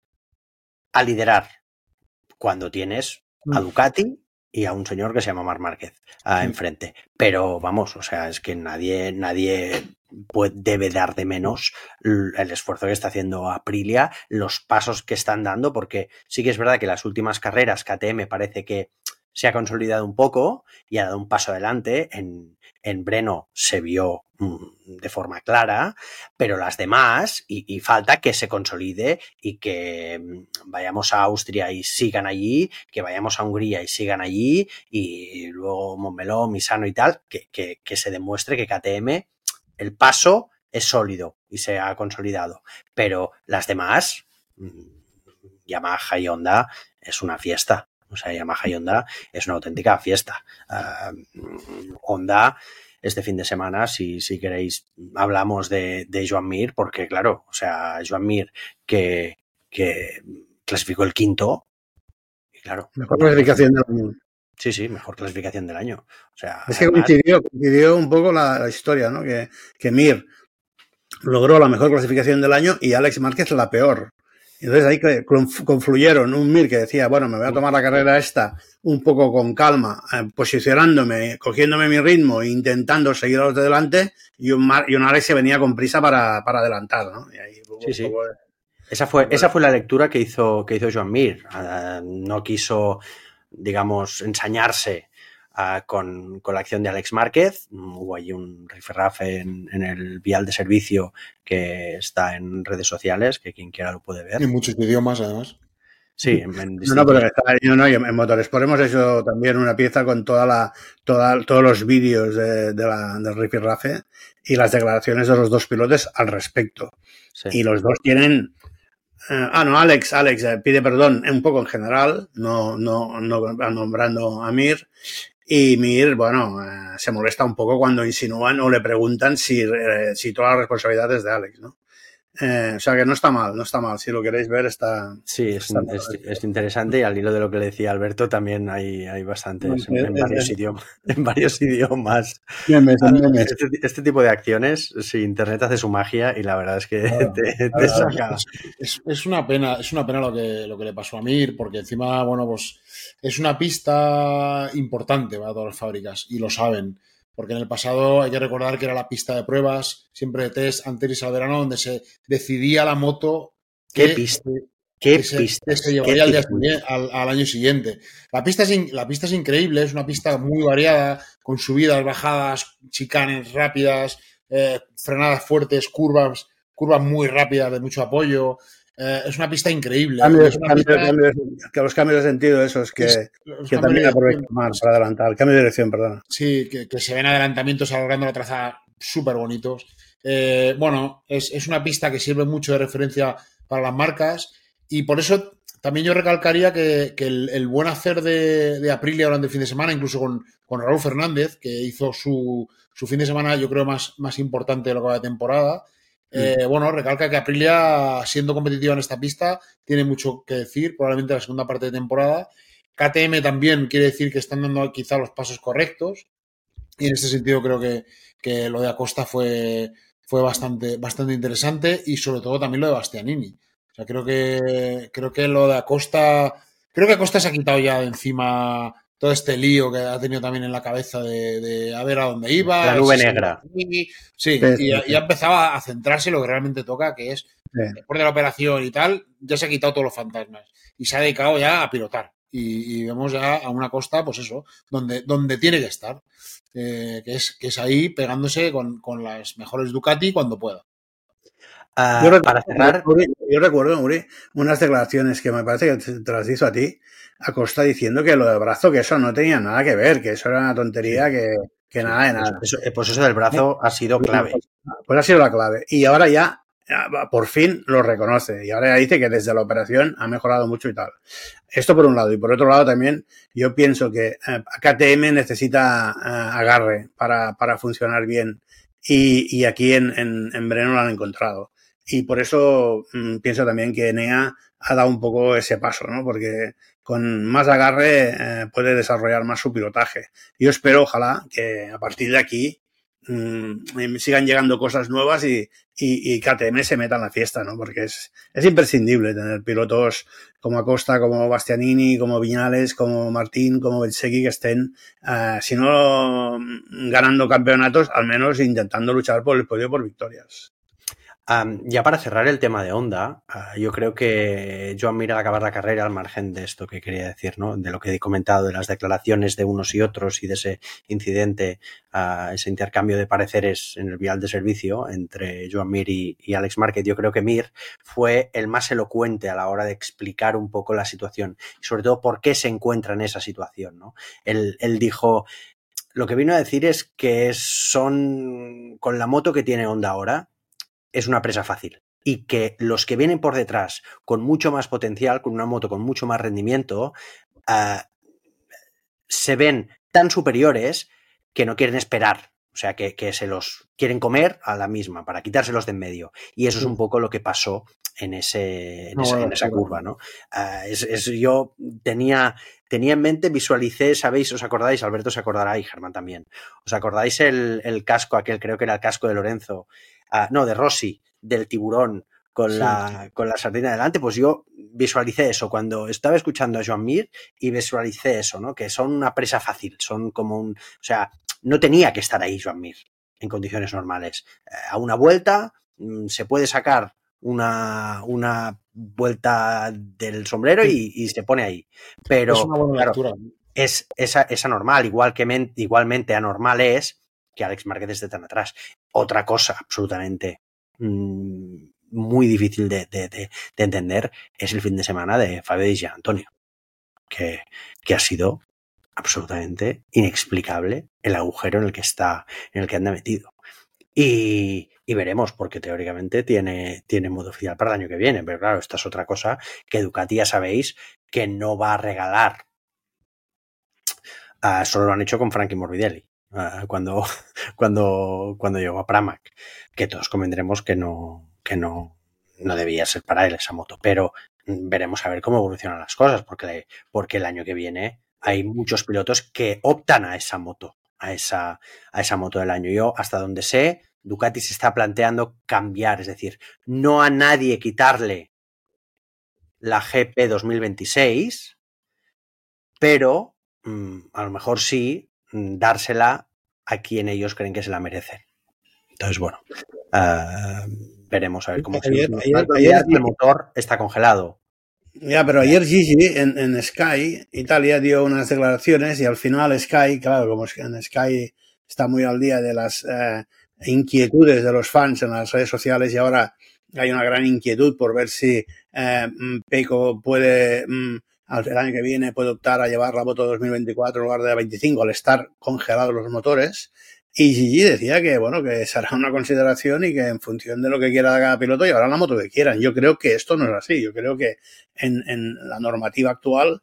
a liderar cuando tienes a Ducati y a un señor que se llama Marc Márquez enfrente. Pero vamos, o sea, es que nadie debe dar de menos el esfuerzo que está haciendo Aprilia, los pasos que están dando, porque sí que es verdad que las últimas carreras KTM parece que se ha consolidado un poco y ha dado un paso adelante. En Brno se vio de forma clara, pero las demás, y falta que se consolide y que vayamos a Austria y sigan allí, que vayamos a Hungría y sigan allí, y luego Montmeló, Misano y tal, que se demuestre que KTM, el paso es sólido y se ha consolidado, pero las demás, Yamaha y Honda, es una fiesta. O sea, Yamaha y Honda es una auténtica fiesta. Honda, este fin de semana, si queréis, hablamos de Joan Mir, porque claro, o sea, Joan Mir que clasificó el quinto, y claro. Mejor clasificación del año. Sí, mejor clasificación del año. O sea, es que además, coincidió un poco la historia, ¿no? Que Mir logró la mejor clasificación del año y Alex Márquez la peor. Entonces ahí confluyeron un Mir que decía, bueno, me voy a tomar la carrera esta un poco con calma, posicionándome, cogiéndome mi ritmo e intentando seguir a los de delante, y un Alex que venía con prisa para adelantar, ¿no? Y ahí sí. Un poco esa fue la lectura que hizo Joan Mir. No quiso, digamos, ensañarse con la acción de Alex Márquez. Hubo ahí un rifirrafe en el vial de servicio que está en redes sociales, que quien quiera lo puede ver. En muchos idiomas, además. Sí, en Motorsport hemos hecho también una pieza con todos los vídeos del rifirrafe y las declaraciones de los dos pilotos al respecto. Sí. Y los dos tienen... Alex pide perdón un poco en general, no nombrando a Mir. Y Mir, bueno, se molesta un poco cuando insinúan o le preguntan si toda la responsabilidad es de Alex, ¿no? O sea que no está mal, si lo queréis ver está... Sí, es interesante, y al hilo de lo que le decía Alberto también hay bastantes en varios idiomas. Este tipo de acciones, sí, Internet hace su magia y la verdad es que te saca. Es una pena lo que le pasó a Mir, porque encima, bueno, pues es una pista importante para todas las fábricas y lo saben. Porque en el pasado hay que recordar que era la pista de pruebas, siempre de test antes al verano, donde se decidía la moto que se llevaría al año siguiente. La pista es increíble, es una pista muy variada, con subidas, bajadas, chicanes rápidas, frenadas fuertes, curvas muy rápidas de mucho apoyo. Es una pista increíble. Los cambios de sentido esos que también aprovechan más para adelantar. El cambio de dirección, perdona. Sí, que se ven adelantamientos alargando la trazada súper bonitos. Bueno, es una pista que sirve mucho de referencia para las marcas, y por eso también yo recalcaría que el buen hacer de Aprilia durante el fin de semana, incluso con Raúl Fernández, que hizo su fin de semana, yo creo, más importante de lo que va de temporada. Bueno, recalca que Aprilia, siendo competitiva en esta pista, tiene mucho que decir, probablemente en la segunda parte de temporada. KTM también quiere decir que están dando quizá los pasos correctos, y en este sentido creo que lo de Acosta fue bastante interesante, y sobre todo también lo de Bastianini. O sea, creo que lo de Acosta, creo que Acosta se ha quitado ya de encima todo este lío que ha tenido también en la cabeza de a ver a dónde iba. La nube negra. Sí, y ya empezaba a centrarse en lo que realmente toca, que es, después de la operación y tal, ya se ha quitado todos los fantasmas y se ha dedicado ya a pilotar. Y vemos ya a una Acosta, pues eso, donde tiene que estar, que es ahí pegándose con las mejores Ducati cuando pueda. Para cerrar, yo recuerdo, Uri, unas declaraciones que me parece que te las hizo a ti, Acosta, diciendo que lo del brazo, que eso no tenía nada que ver, que eso era una tontería, que nada de nada. Pues eso del brazo ha sido clave. Pues ha sido la clave. Y ahora ya, por fin, lo reconoce. Y ahora ya dice que desde la operación ha mejorado mucho y tal. Esto por un lado. Y por otro lado también, yo pienso que KTM necesita agarre para funcionar bien. Y aquí en Brno lo han encontrado. Y por eso pienso también que Enea ha dado un poco ese paso, ¿no? Porque con más agarre puede desarrollar más su pilotaje. Yo espero, ojalá, que a partir de aquí sigan llegando cosas nuevas y KTM se meta en la fiesta, ¿no? Porque es imprescindible tener pilotos como Acosta, como Bastianini, como Viñales, como Martín, como Bezzecchi, que estén, si no ganando campeonatos, al menos intentando luchar por el podio por victorias. Ya para cerrar el tema de Honda, yo creo que Joan Mir al acabar la carrera, al margen de esto que quería decir, ¿no? De lo que he comentado, de las declaraciones de unos y otros y de ese incidente, ese intercambio de pareceres en el vial de servicio entre Joan Mir y Alex Márquez, yo creo que Mir fue el más elocuente a la hora de explicar un poco la situación y sobre todo por qué se encuentra en esa situación, ¿no? Él dijo, lo que vino a decir es que con la moto que tiene Honda ahora, es una presa fácil y que los que vienen por detrás con mucho más potencial, con una moto con mucho más rendimiento, se ven tan superiores que no quieren esperar, o sea, que se los quieren comer a la misma para quitárselos de en medio. Y eso es un poco lo que pasó en esa curva, ¿no? Yo tenía en mente, visualicé, ¿sabéis? ¿Os acordáis? Alberto se acordará y Germán también. ¿Os acordáis el casco aquel? Creo que era el casco de Lorenzo. No, de Rossi, del tiburón con la sardina delante. Pues yo visualicé eso cuando estaba escuchando a Joan Mir y visualicé eso, ¿no? Que son una presa fácil, son como o sea, no tenía que estar ahí Joan Mir en condiciones normales. A una vuelta se puede sacar una vuelta del sombrero y se pone ahí. Pero es una buena lectura. Claro, es anormal, igualmente anormal es que Alex Márquez esté tan atrás. Otra cosa absolutamente muy difícil de entender es el fin de semana de Fabio Di Giannantonio, que ha sido absolutamente inexplicable el agujero en el que anda metido. Y veremos, porque teóricamente tiene modo oficial para el año que viene, pero claro, esta es otra cosa que Ducati ya sabéis que no va a regalar. Solo lo han hecho con Frankie Morbidelli. Cuando llegó a Pramac, que todos convendremos que no debía ser para él esa moto, pero veremos a ver cómo evolucionan las cosas, porque el año que viene hay muchos pilotos que optan a esa moto, a esa moto del año. Yo, hasta donde sé, Ducati se está planteando cambiar, es decir, no a nadie quitarle la GP 2026, pero a lo mejor sí dársela a quien ellos creen que se la merecen. Entonces, bueno, veremos a ver cómo ayer el motor está congelado. Ya, pero ayer Gigi en Sky Italia dio unas declaraciones y al final Sky, claro, como en Sky está muy al día de las inquietudes de los fans en las redes sociales y ahora hay una gran inquietud por ver si Pecco puede el año que viene puede optar a llevar la moto 2024 en lugar de la 25 al estar congelados los motores. Y Gigi decía que, bueno, que será una consideración y que en función de lo que quiera cada piloto llevarán la moto que quieran. Yo creo que esto no es así. Yo creo que en la normativa actual,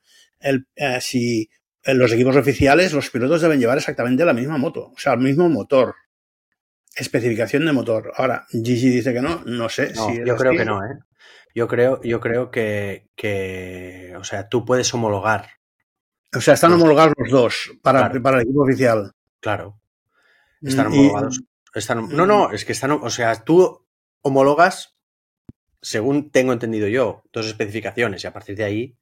si en los equipos oficiales, los pilotos deben llevar exactamente la misma moto. O sea, el mismo motor. Especificación de motor. Ahora, Gigi dice que no sé no, si yo creo que no, ¿eh? Yo creo que, o sea, tú puedes homologar. O sea, están homologados los dos para el equipo oficial. Claro. Están homologados. No, es que están, o sea, tú homologas, según tengo entendido yo, dos especificaciones y a partir de ahí.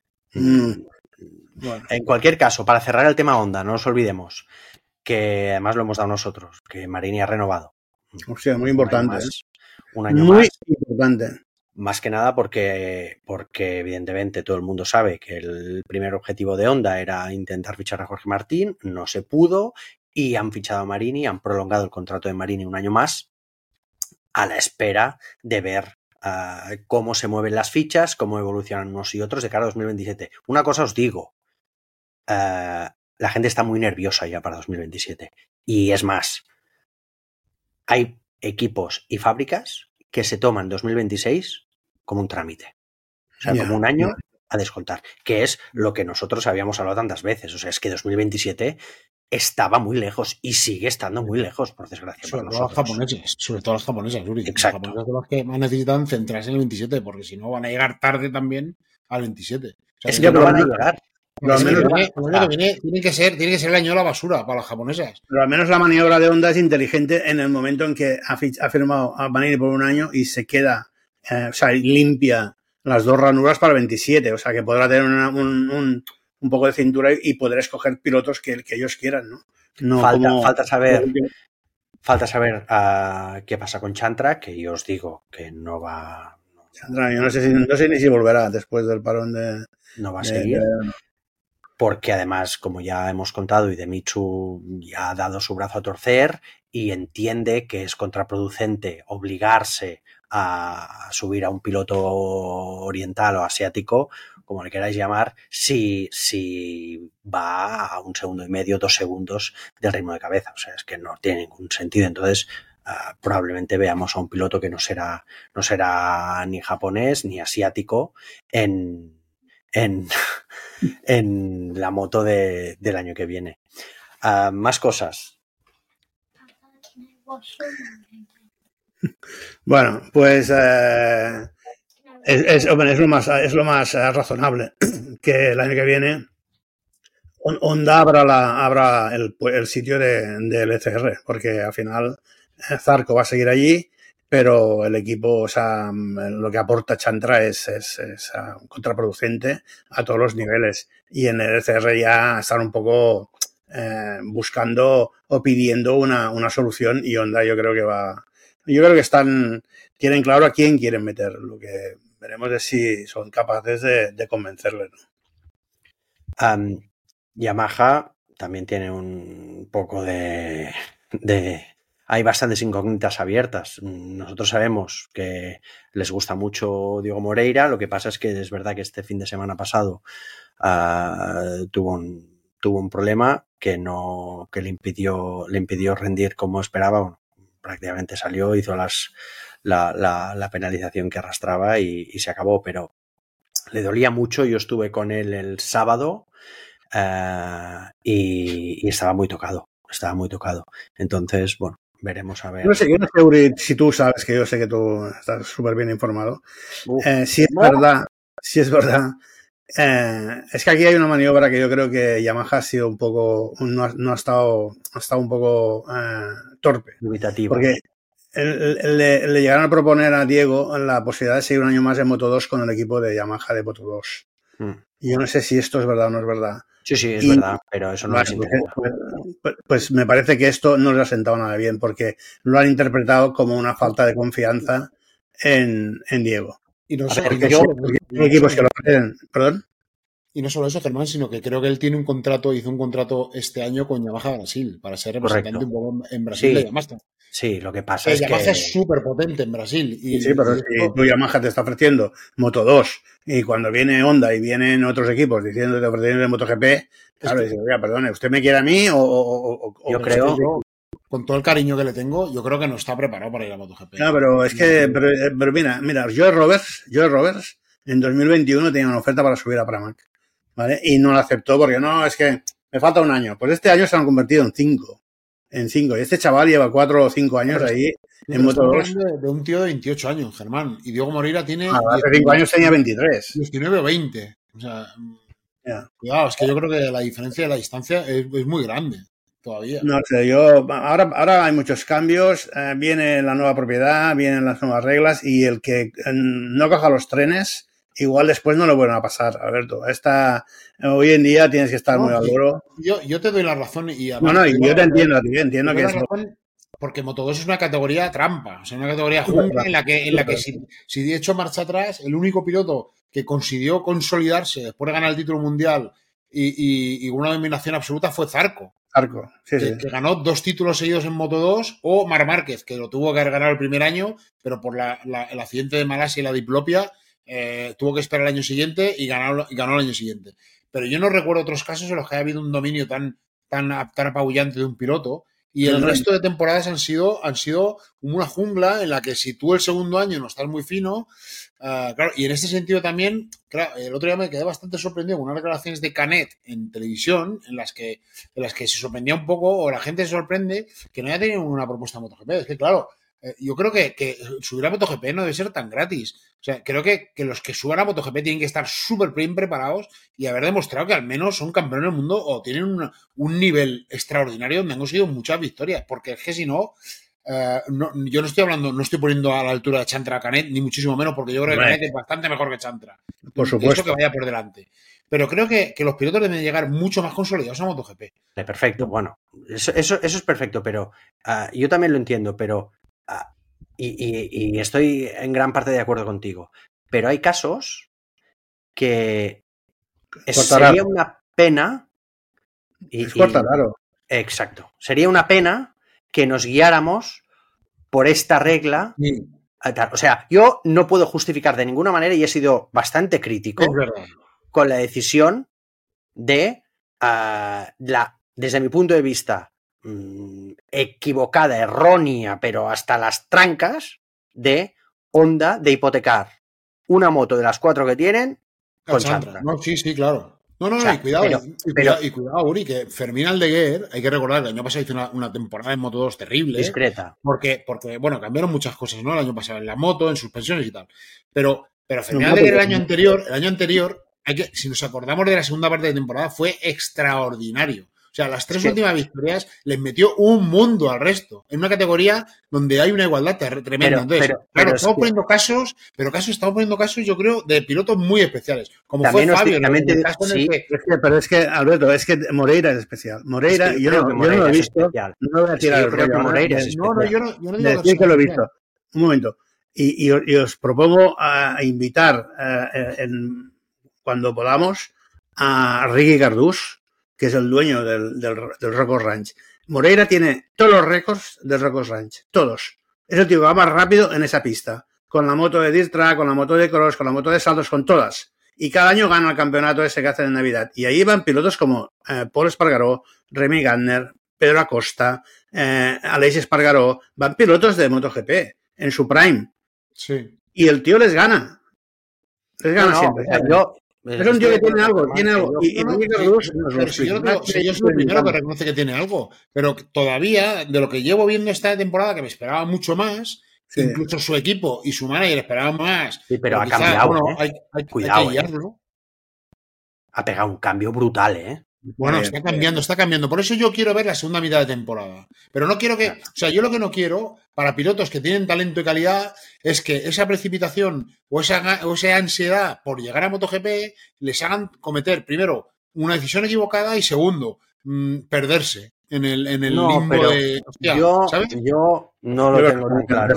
Bueno. En cualquier caso, para cerrar el tema Honda, no nos olvidemos que además lo hemos dado nosotros, que Marini ha renovado. O sea, muy importante. Un año más. Muy importante. Más que nada porque evidentemente todo el mundo sabe que el primer objetivo de Honda era intentar fichar a Jorge Martín, no se pudo y han fichado a Marini, han prolongado el contrato de Marini un año más a la espera de ver cómo se mueven las fichas, cómo evolucionan unos y otros de cara a 2027. Una cosa os digo, la gente está muy nerviosa ya para 2027 y es más, hay equipos y fábricas que se toman 2026 como un trámite, o sea, como un año a descontar, que es lo que nosotros habíamos hablado tantas veces. O sea, es que 2027 estaba muy lejos y sigue estando muy lejos, por desgracia. Sobre todo los japoneses, Uri. Exacto. Los japoneses son los que más necesitan centrarse en el 27, porque si no van a llegar tarde también al 27. O sea, es que no van a llegar. Pero al menos, tiene que ser el año de la basura para las japonesas. Pero al menos la maniobra de Honda es inteligente en el momento en que ha firmado a Vanini por un año y se queda, o sea, limpia las 2 ranuras para el 27. O sea, que podrá tener un poco de cintura y poder escoger pilotos que ellos quieran, ¿no? No falta saber qué pasa con Chantra, que yo os digo que no va. Chantra, yo no sé ni si volverá después del parón de. No va a seguir. Porque además, como ya hemos contado, Idemitsu ya ha dado su brazo a torcer y entiende que es contraproducente obligarse a subir a un piloto oriental o asiático, como le queráis llamar, si va a 1,5 segundos, 2 segundos del ritmo de cabeza. O sea, es que no tiene ningún sentido. Entonces, probablemente veamos a un piloto que no será ni japonés ni asiático en la moto del año que viene. Más cosas. Bueno, pues es lo más razonable que el año que viene Honda abra el sitio del ECR, porque al final Zarco va a seguir allí, pero el equipo, o sea, lo que aporta Chantra es contraproducente a todos los niveles. Y en el ECR ya están un poco buscando o pidiendo una solución, y Honda yo creo que tienen claro a quién quieren meter. Lo que veremos es si son capaces de convencerle, ¿no? Yamaha también tiene un poco de hay bastantes incógnitas abiertas. Nosotros sabemos que les gusta mucho Diego Moreira, lo que pasa es que es verdad que este fin de semana pasado tuvo un problema que le impidió rendir como esperaba. Bueno, prácticamente salió, hizo la penalización que arrastraba y se acabó, pero le dolía mucho. Yo estuve con él el sábado y estaba muy tocado. Entonces, bueno, veremos a ver. Yo no sé, Uri, si tú sabes, que yo sé que tú estás súper bien informado. Si es verdad. Es que aquí hay una maniobra que yo creo que Yamaha ha sido un poco, no ha estado un poco torpe. Limitativo. Porque le llegaron a proponer a Diego la posibilidad de seguir un año más en Moto2 con el equipo de Yamaha de Moto2. Y yo no sé si esto es verdad o no es verdad. Sí, es verdad, pero eso no les interesa. Pues me parece que esto no les ha sentado nada bien, porque lo han interpretado como una falta de confianza en Diego. Y no solo equipos que lo hacen. ¿Perdón? Y no solo eso, Germán, sino que creo que él hizo un contrato este año con Yamaha Brasil para ser representante un poco en Brasil de Yamaha. Sí, lo que pasa es Yamaha que es súper potente en Brasil. Sí, pero si tu Yamaha te está ofreciendo Moto2 y cuando viene Honda y vienen otros equipos diciéndote ofreciendo de MotoGP, claro, dices, oiga, perdone, ¿usted me quiere a mí o yo creo? Con todo el cariño que le tengo, yo creo que no está preparado para ir a MotoGP. No, pero es que, pero mira, Joe Roberts en 2021 tenía una oferta para subir a Pramac, ¿vale? Y no la aceptó porque no, es que me falta un año. Pues este año se han convertido en 5. Y este chaval lleva 4 o 5 años ahí en Moto2. De un tío de 28 años, Germán. Y Diego Moreira tiene... hace 5 años tenía 23. 19 o 20. O sea, cuidado, es que yo creo que la diferencia de la distancia es muy grande todavía. No sé, ahora hay muchos cambios, viene la nueva propiedad, vienen las nuevas reglas, y el que no coja los trenes, igual después no lo vuelven a pasar, Alberto. Hoy en día tienes que estar muy al loro. Yo te doy la razón y además, yo te entiendo, entiendo que es porque Moto2 es una categoría trampa, o sea, una categoría jungla en la que si de hecho marcha atrás, el único piloto que consiguió consolidarse después de ganar el título mundial y una dominación absoluta fue Zarco. Sí. Que ganó 2 títulos seguidos en Moto2, o Marc Márquez, que lo tuvo que haber ganado el primer año, pero por el accidente de Malasia y la diplopia tuvo que esperar el año siguiente y ganó el año siguiente. Pero yo no recuerdo otros casos en los que haya habido un dominio tan apabullante de un piloto. Y el resto de temporadas han sido una jungla en la que si tú el segundo año no estás muy fino, claro, y en este sentido también, claro, el otro día me quedé bastante sorprendido con unas declaraciones de Canet en televisión en las que se sorprendía un poco, o la gente se sorprende que no haya tenido una propuesta de MotoGP. Es que claro, yo creo que subir a MotoGP no debe ser tan gratis. O sea, creo que los que suban a MotoGP tienen que estar súper bien preparados y haber demostrado que al menos son campeones del mundo o tienen un nivel extraordinario donde han conseguido muchas victorias. Porque es que si no, yo no estoy hablando, no estoy poniendo a la altura de Chantra a Canet, ni muchísimo menos, porque yo creo que Canet es bastante mejor que Chantra. Por supuesto. Eso que vaya por delante. Pero creo que los pilotos deben llegar mucho más consolidados a MotoGP. Perfecto, bueno, eso es perfecto, pero yo también lo entiendo, pero y estoy en gran parte de acuerdo contigo, pero hay casos que sería una pena exacto, sería una pena que nos guiáramos por esta regla. Sí. O sea, yo no puedo justificar de ninguna manera y he sido bastante crítico con la decisión de desde mi punto de vista equivocada, errónea, pero hasta las trancas de Honda de hipotecar una moto de las 4 que tienen con Chantra. No, sí, claro. No, o sea, y cuidado, Uri, que Fermín Aldeguer, hay que recordar que el año pasado hizo una temporada en Moto 2 terrible. Discreta. Porque, bueno, cambiaron muchas cosas, ¿no? El año pasado en la moto, en suspensiones y tal. Pero Fermín Aldeguer el año anterior, si nos acordamos de la segunda parte de temporada, fue extraordinario. O sea, las 3 últimas victorias les metió un mundo al resto, en una categoría donde hay una igualdad tremenda. Entonces, claro, estamos poniendo casos, yo creo, de pilotos muy especiales, como fue Fabio. Pero es que, Alberto, es que Moreira es especial. Moreira, yo no lo he visto. No voy a tirar el rollo. Moreira es especial. Yo no digo decir que lo he visto. Un momento. Y os propongo a invitar cuando podamos a Ricky Cardús, que es el dueño del Rocos Ranch. Moreira tiene todos los récords del Rocos Ranch, todos. Es el tío que va más rápido en esa pista, con la moto de dirt track, con la moto de cross, con la moto de saltos, con todas. Y cada año gana el campeonato ese que hacen en Navidad. Y ahí van pilotos como Paul Espargaró, Remy Gardner, Pedro Acosta, Aleix Espargaró, van pilotos de MotoGP en su prime. Sí. Y el tío les gana. Les gana siempre. Es un tío que tiene algo. Yo soy el primero que reconoce que tiene algo, pero todavía, de lo que llevo viendo esta temporada, que me esperaba mucho más, incluso su equipo y su manager esperaban más. Sí, pero ha cambiado. Cuidado. Ha pegado un cambio brutal, ¿eh? Bueno, está cambiando. Por eso yo quiero ver la segunda mitad de temporada. Pero no quiero que... O sea, yo lo que no quiero, para pilotos que tienen talento y calidad, es que esa precipitación o esa ansiedad por llegar a MotoGP les hagan cometer, primero, una decisión equivocada y segundo, perderse en el limbo de... Hostia, ¿sabes? Yo no lo tengo tan claro.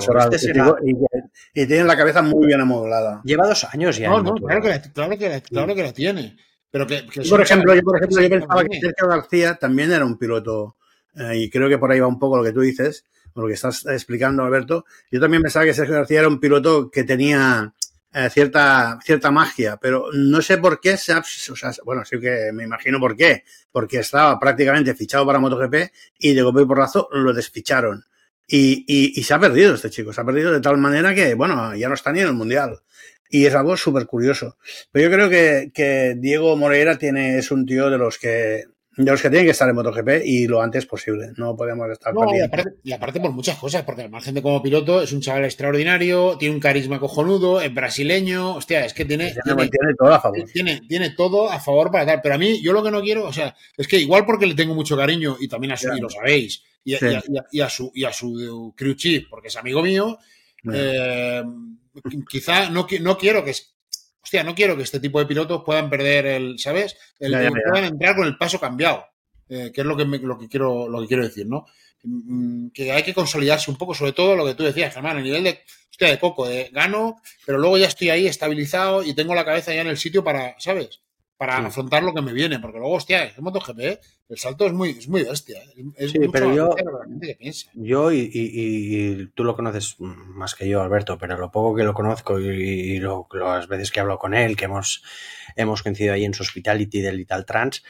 Y tiene la cabeza muy bien amoblada. Lleva 2 años ya. Claro que la tiene. Pero por ejemplo, yo pensaba que Sergio García también era un piloto, y creo que por ahí va un poco lo que tú dices, o lo que estás explicando, Alberto. Yo también pensaba que Sergio García era un piloto que tenía cierta magia, pero no sé por qué, bueno, sí que me imagino por qué, porque estaba prácticamente fichado para MotoGP y de golpe y porrazo lo desficharon. Y se ha perdido este chico, se ha perdido de tal manera que, bueno, ya no está ni en el Mundial. Y es algo súper curioso. Pero yo creo que Diego Moreira es un tío de los que tienen que estar en MotoGP y lo antes posible. No podemos estar perdiendo. Y aparte por muchas cosas, porque al margen de como piloto es un chaval extraordinario, tiene un carisma cojonudo, es brasileño, hostia, es que tiene todo a favor. Tiene todo a favor para tal. Pero a mí, yo lo que no quiero, o sea, es que igual porque le tengo mucho cariño y también y lo sabéis, y a su crew chief, porque es amigo mío, quizá no quiero que... Hostia, no quiero que este tipo de pilotos puedan perder ¿sabes? Puedan entrar con el paso cambiado, que es lo que quiero decir, ¿no? Que hay que consolidarse un poco, sobre todo lo que tú decías, Germán, a nivel de coco, gano, pero luego ya estoy ahí estabilizado y tengo la cabeza ya en el sitio para, ¿sabes? Para afrontar lo que me viene, porque luego, hostia, en MotoGP el salto es muy bestia. Es mucho pero más bestia de lo que la gente que piensa. Yo, y tú lo conoces más que yo, Alberto, pero lo poco que lo conozco y las veces que hablo con él, que hemos coincidido ahí en su Hospitality del Ital Trans,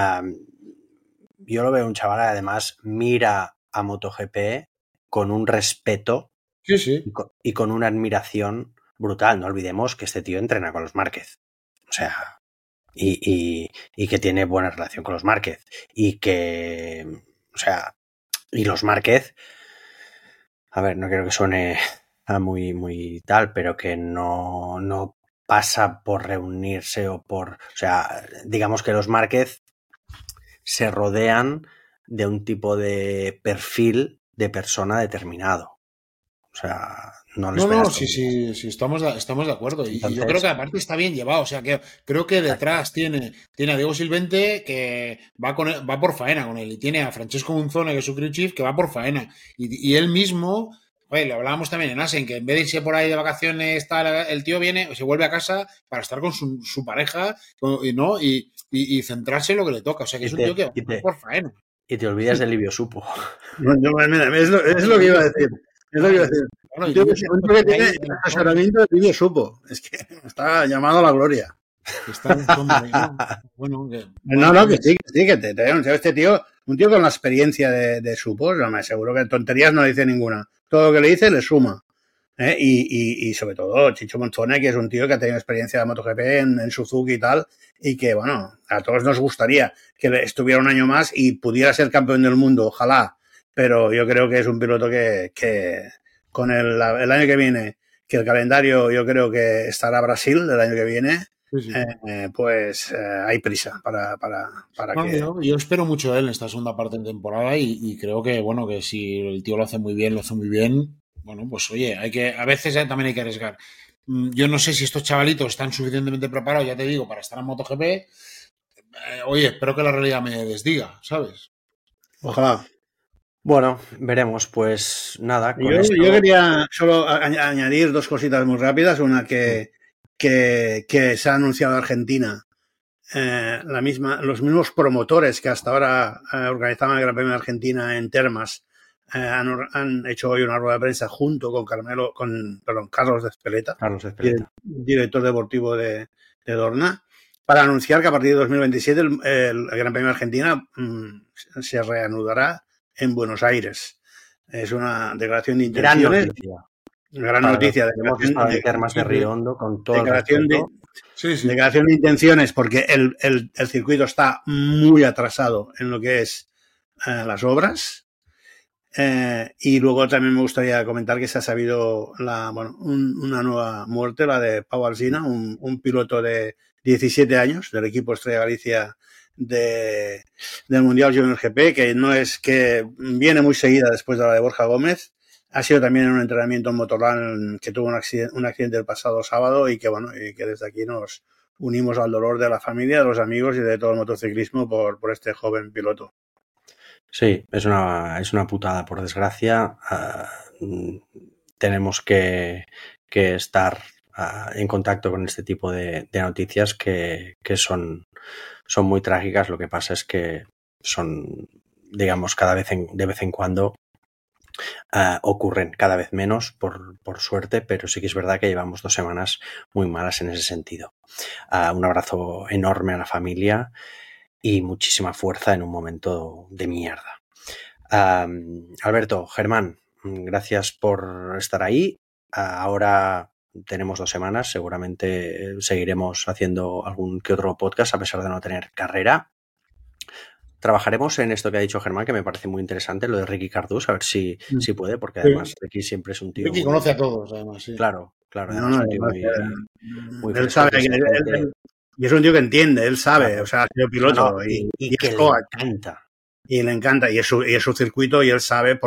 yo lo veo un chaval, además, mira a MotoGP con un respeto y con una admiración brutal. No olvidemos que este tío entrena con los Márquez. O sea... Y que tiene buena relación con los Márquez y que, o sea, y los Márquez, a ver, no quiero que suene muy, muy tal, pero que no pasa por reunirse o sea, digamos que los Márquez se rodean de un tipo de perfil de persona determinado. O sea, no les verás todo. Sí, estamos de acuerdo. Entonces, y yo creo que aparte está bien llevado. O sea, que creo que detrás tiene a Diego Silvente que va por faena con él. Y tiene a Francesco Munzone, que es su crew chief, que va por faena. Y él mismo, oye, lo hablábamos también en Asen, que en vez de irse por ahí de vacaciones, el tío viene, se vuelve a casa para estar con su pareja, ¿no? Y centrarse en lo que le toca. O sea, que es un tío que va por faena. Y te olvidas de Livio Supo. Mira, es lo que iba a decir. Es lo que iba a decir. Bueno, un tío que tiene el asesoramiento de Livio Supo. Es que está llamado a la gloria. Está en sombra, bueno, que sí, que te este tío, un tío con la experiencia de Supo, no me aseguro que tonterías no dice ninguna. Todo lo que le dice le suma. Y sobre todo Chicho Monzone, que es un tío que ha tenido experiencia de MotoGP en Suzuki y tal, y que, bueno, a todos nos gustaría que estuviera un año más y pudiera ser campeón del mundo, ojalá, pero yo creo que es un piloto que con el año que viene, que el calendario yo creo que estará Brasil el año que viene, sí. Pues hay prisa para que... Yo espero mucho de él en esta segunda parte de temporada y creo que, bueno, que si el tío lo hace muy bien, bueno, pues oye, a veces también hay que arriesgar. Yo no sé si estos chavalitos están suficientemente preparados, ya te digo, para estar en MotoGP. Oye, espero que la realidad me desdiga, ¿sabes? Ojalá. Bueno, veremos. Pues nada. Yo quería solo añadir dos cositas muy rápidas. Una que se ha anunciado en Argentina. Los mismos promotores que hasta ahora organizaban el Gran Premio de Argentina en Termas han hecho hoy una rueda de prensa junto con Carlos Ezpeleta, director deportivo de Dorna, para anunciar que a partir de 2027 el Gran Premio de Argentina se reanudará en Buenos Aires. Es una declaración de intenciones. Gran noticia. De Termas de Río Hondo, con todo declaración de intenciones, porque el circuito está muy atrasado en lo que es las obras. Y luego también me gustaría comentar que se ha sabido una nueva muerte, la de Pau Alsina, un piloto de 17 años del equipo Estrella Galicia del Mundial Junior GP, que viene muy seguida después de la de Borja Gómez. Ha sido también un entrenamiento en Motorland que tuvo un accidente el pasado sábado y que desde aquí nos unimos al dolor de la familia, de los amigos y de todo el motociclismo por este joven piloto. Sí, es una putada, por desgracia. Tenemos que estar en contacto con este tipo de noticias que son muy trágicas. Lo que pasa es que son, digamos, de vez en cuando ocurren, cada vez menos, por suerte, pero sí que es verdad que llevamos 2 semanas muy malas en ese sentido. Un abrazo enorme a la familia y muchísima fuerza en un momento de mierda. Alberto, Germán, gracias por estar ahí. Ahora tenemos 2 semanas, seguramente seguiremos haciendo algún que otro podcast a pesar de no tener carrera. Trabajaremos en esto que ha dicho Germán, que me parece muy interesante, lo de Ricky Cardús, a ver si puede, porque además Ricky siempre es un tío... Ricky conoce a todos, además, sí. Claro, además un tío muy él sabe y es un tío que entiende, él sabe, claro. O sea, ha sido piloto y que le encanta. Y le encanta, y es su circuito y él sabe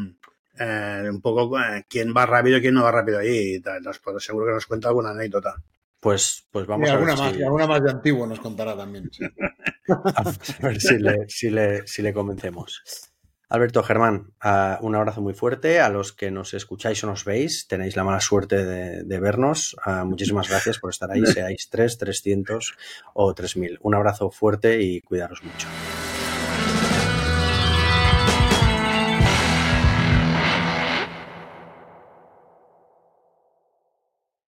un poco quién va rápido y quién no va rápido ahí. Y tal. Seguro que nos cuenta alguna anécdota. Pues vamos a ver alguna más de antiguo nos contará también. Sí. A ver si le convencemos. Alberto, Germán, un abrazo muy fuerte. A los que nos escucháis o nos veis, tenéis la mala suerte de vernos. Muchísimas gracias por estar ahí, seáis 300 o 3000. Un abrazo fuerte y cuidaros mucho.